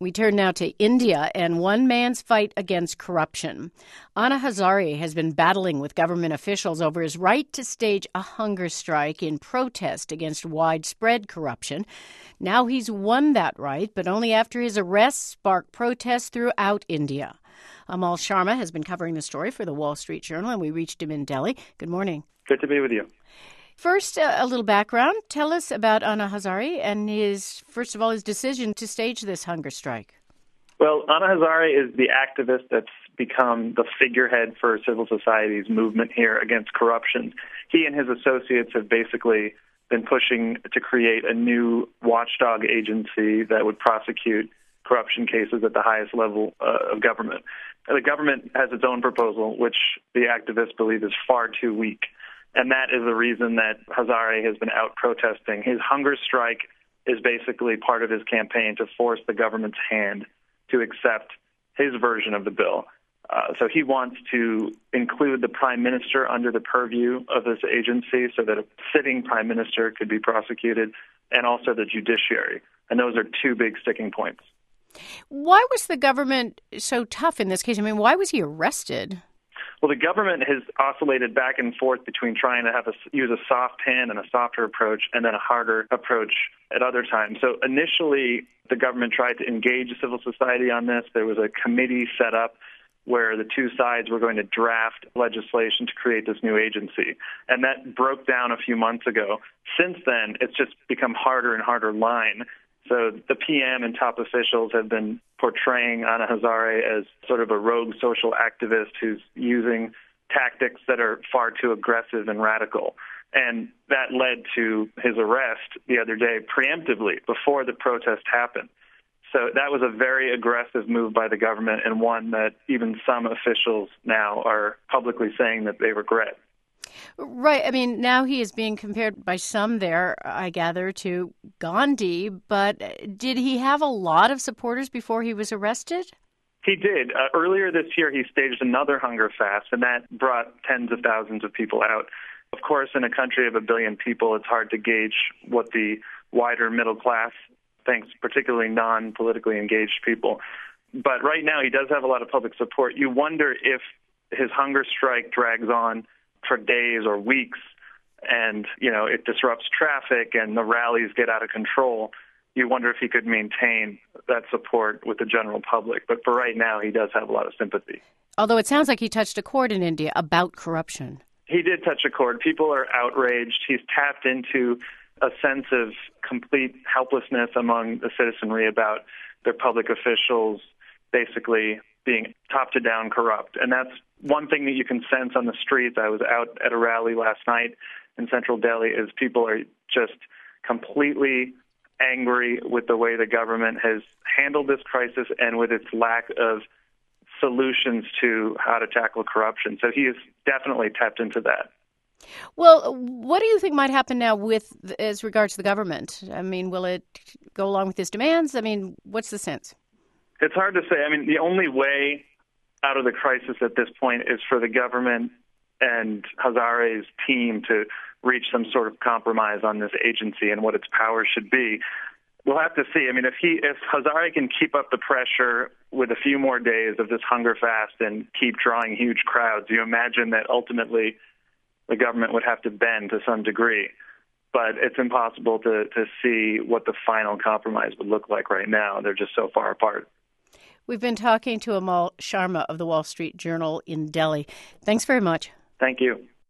We turn now to India and one man's fight against corruption. Anna Hazare has been battling with government officials over his right to stage a hunger strike in protest against widespread corruption. Now he's won that right, but only after his arrest sparked protests throughout India. Amal Sharma has been covering the story for the Wall Street Journal, and we reached him in Delhi. Good morning. Good to be with you. First, a little background. Tell us about Anna Hazare and his decision to stage this hunger strike. Well, Anna Hazare is the activist that's become the figurehead for civil society's movement here against corruption. He and his associates have basically been pushing to create a new watchdog agency that would prosecute corruption cases at the highest level of government. The government has its own proposal, which the activists believe is far too weak. And that is the reason that Hazare has been out protesting. His hunger strike is basically part of his campaign to force the government's hand to accept his version of the bill. So he wants to include the prime minister under the purview of this agency so that a sitting prime minister could be prosecuted, and also the judiciary. And those are two big sticking points. Why was the government so tough in this case? I mean, why was he arrested? Well, the government has oscillated back and forth between trying to use a soft hand and a softer approach and then a harder approach at other times. So initially, the government tried to engage civil society on this. There was a committee set up where the two sides were going to draft legislation to create this new agency. And that broke down a few months ago. Since then, it's just become harder and harder line. So the PM and top officials have been portraying Anna Hazare as sort of a rogue social activist who's using tactics that are far too aggressive and radical. And that led to his arrest the other day preemptively before the protest happened. So that was a very aggressive move by the government, and one that even some officials now are publicly saying that they regret. Right. I mean, now he is being compared by some there, I gather, to Gandhi. But did he have a lot of supporters before he was arrested? He did. Earlier this year, he staged another hunger fast, and that brought tens of thousands of people out. Of course, in a country of 1 billion people, it's hard to gauge what the wider middle class thinks, particularly non-politically engaged people. But right now, he does have a lot of public support. You wonder if his hunger strike drags on for days or weeks, and it disrupts traffic and the rallies get out of control. You wonder if he could maintain that support with the general public. But for right now, he does have a lot of sympathy. Although it sounds like he touched a chord in India about corruption. He did touch a chord. People are outraged. He's tapped into a sense of complete helplessness among the citizenry about their public officials basically being top to down corrupt. And that's one thing that you can sense on the streets. I was out at a rally last night in central Delhi, is people are just completely angry with the way the government has handled this crisis and with its lack of solutions to how to tackle corruption. So he has definitely tapped into that. Well, what do you think might happen now as regards to the government? I mean, will it go along with his demands? I mean, what's the sense? It's hard to say. I mean, the only way out of the crisis at this point is for the government and Hazare's team to reach some sort of compromise on this agency and what its powers should be. We'll have to see. I mean, if Hazare can keep up the pressure with a few more days of this hunger fast and keep drawing huge crowds, you imagine that ultimately the government would have to bend to some degree. But it's impossible to see what the final compromise would look like right now. They're just so far apart. We've been talking to Amal Sharma of the Wall Street Journal in Delhi. Thanks very much. Thank you.